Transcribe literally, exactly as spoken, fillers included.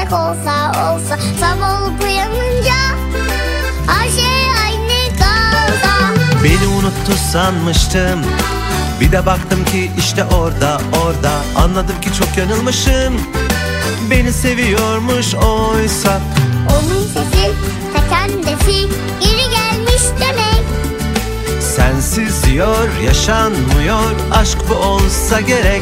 gerçek olsa olsa, sabah olup uyanınca her şey aynı kalsa. Beni unuttu sanmıştım, bir de baktım ki işte orada orada. Anladım ki çok yanılmışım, beni seviyormuş oysa. Onun sesi ta kendisi geri gelmiş demek. Sensiz diyor yaşanmıyor, aşk bu olsa gerek.